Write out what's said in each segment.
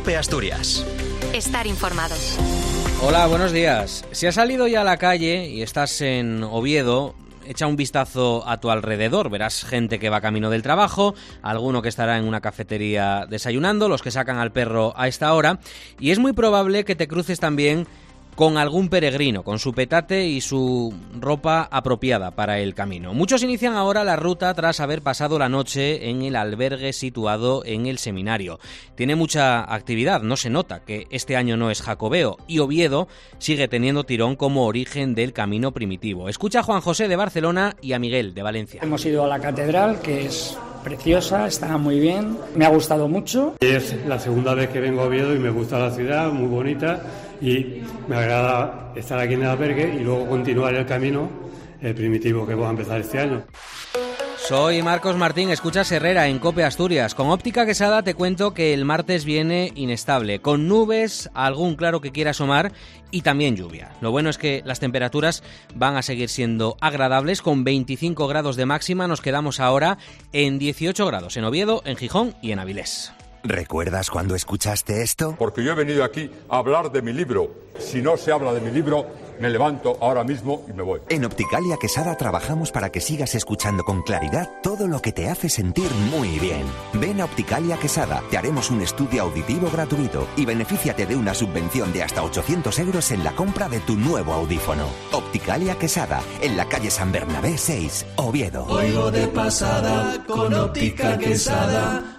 COPE Asturias. Estar informado. Hola, buenos días. Si has salido ya a la calle y estás en Oviedo, echa un vistazo a tu alrededor. Verás gente que va camino del trabajo, alguno que estará en una cafetería desayunando, los que sacan al perro a esta hora. Y es muy probable que te cruces también con algún peregrino, con su petate y su ropa apropiada para el camino. Muchos inician ahora la ruta tras haber pasado la noche en el albergue situado en el seminario. Tiene mucha actividad, no se nota que este año no es jacobeo, y Oviedo sigue teniendo tirón como origen del camino primitivo. Escucha a Juan José de Barcelona y a Miguel de Valencia. Hemos ido a la catedral, que es preciosa, está muy bien, me ha gustado mucho. Es la segunda vez que vengo a Oviedo y me gusta la ciudad, muy bonita, y me agrada estar aquí en el albergue y luego continuar el camino primitivo que vamos a empezar este año. Soy Marcos Martín, escuchas Herrera en COPE Asturias. Con Óptica Quesada te cuento que el martes viene inestable, con nubes, algún claro que quiera asomar y también lluvia. Lo bueno es que las temperaturas van a seguir siendo agradables, con 25 grados de máxima. Nos quedamos ahora en 18 grados en Oviedo, en Gijón y en Avilés. ¿Recuerdas cuando escuchaste esto? Porque yo he venido aquí a hablar de mi libro. Si no se habla de mi libro, me levanto ahora mismo y me voy. En Opticalia Quesada trabajamos para que sigas escuchando con claridad todo lo que te hace sentir muy bien. Ven a Opticalia Quesada, te haremos un estudio auditivo gratuito y benefíciate de una subvención de hasta 800 euros en la compra de tu nuevo audífono. Opticalia Quesada, en la calle San Bernabé 6, Oviedo. Oigo de pasada con Óptica Quesada.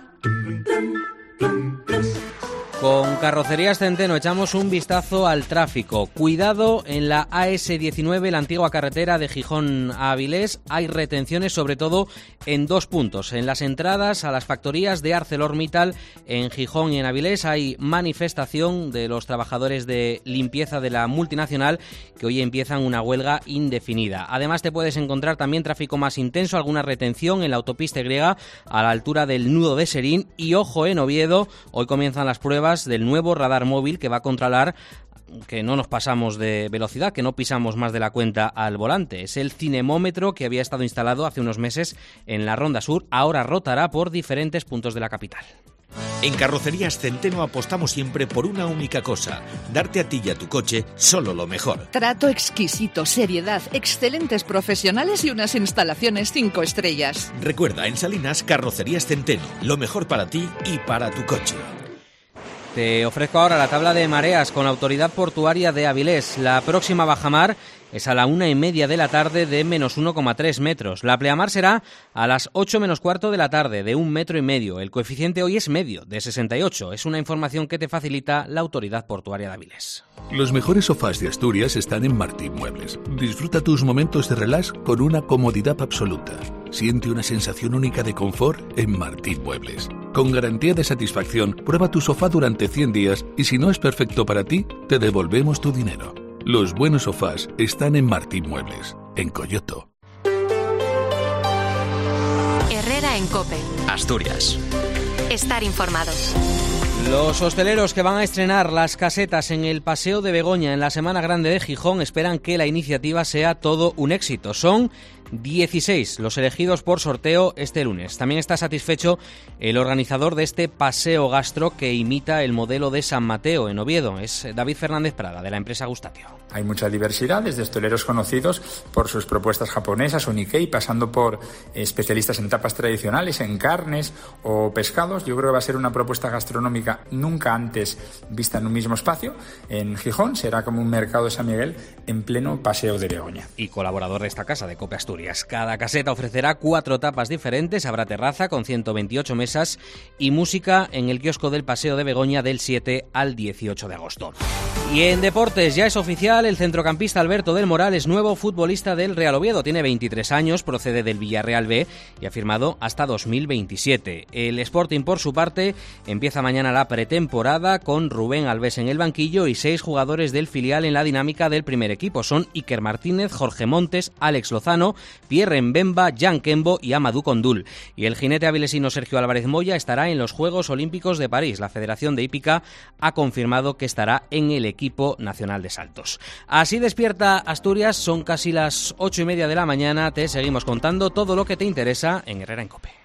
Con Carrocerías Centeno echamos un vistazo al tráfico. Cuidado en la AS19, la antigua carretera de Gijón a Avilés. Hay retenciones sobre todo en dos puntos. En las entradas a las factorías de ArcelorMittal en Gijón y en Avilés hay manifestación de los trabajadores de limpieza de la multinacional que hoy empiezan una huelga indefinida. Además te puedes encontrar también tráfico más intenso, alguna retención en la autopista Y a la altura del nudo de Serín. Y ojo, en Oviedo, hoy comienzan las pruebas del nuevo radar móvil que va a controlar que no nos pasamos de velocidad, que no pisamos más de la cuenta al volante. Es el cinemómetro que había estado instalado hace unos meses en la Ronda Sur. Ahora rotará por diferentes puntos de la capital. En Carrocerías Centeno apostamos siempre por una única cosa: darte a ti y a tu coche solo lo mejor. Trato exquisito, seriedad, excelentes profesionales y unas instalaciones 5 estrellas. Recuerda, en Salinas, Carrocerías Centeno, lo mejor para ti y para tu coche. Te ofrezco ahora la tabla de mareas con la Autoridad Portuaria de Avilés. La próxima bajamar es a la 1:30 de la tarde de menos 1,3 metros. La pleamar será a las 8 menos cuarto de la tarde de 1,5 metros. El coeficiente hoy es medio, de 68. Es una información que te facilita la Autoridad Portuaria de Avilés. Los mejores sofás de Asturias están en Martín Muebles. Disfruta tus momentos de relax con una comodidad absoluta. Siente una sensación única de confort en Martín Muebles. Con garantía de satisfacción, prueba tu sofá durante 100 días y si no es perfecto para ti, te devolvemos tu dinero. Los buenos sofás están en Martín Muebles, en Coyoto. Herrera en COPE Asturias. Estar informado. Los hosteleros que van a estrenar las casetas en el Paseo de Begoña en la Semana Grande de Gijón esperan que la iniciativa sea todo un éxito. Son 16 los elegidos por sorteo este lunes. También está satisfecho el organizador de este paseo gastro que imita el modelo de San Mateo en Oviedo. Es David Fernández Prada, de la empresa Gustatio. Hay mucha diversidad, desde hosteleros conocidos por sus propuestas japonesas o Nikkei, pasando por especialistas en tapas tradicionales, en carnes o pescados. Yo creo que va a ser una propuesta gastronómica nunca antes vista en un mismo espacio. En Gijón será como un mercado de San Miguel en pleno Paseo de Begoña. Y colaborador de esta casa, de COPE Asturias. Cada caseta ofrecerá 4 tapas diferentes, habrá terraza con 128 mesas y música en el kiosco del Paseo de Begoña del 7 al 18 de agosto. Y en deportes ya es oficial, el centrocampista Alberto del Moral es nuevo futbolista del Real Oviedo. Tiene 23 años, procede del Villarreal B y ha firmado hasta 2027. El Sporting, por su parte, empieza mañana la pretemporada con Rubén Alves en el banquillo y 6 jugadores del filial en la dinámica del primer equipo. Son Iker Martínez, Jorge Montes, Alex Lozano, Pierre Mbemba, Jan Kembo y Amadou Kondul. Y el jinete avilesino Sergio Álvarez Moya estará en los Juegos Olímpicos de París. La Federación de Hípica ha confirmado que estará en el equipo nacional de saltos. Así despierta Asturias, son casi las 8:30 de la mañana. Te seguimos contando todo lo que te interesa en Herrera en COPE.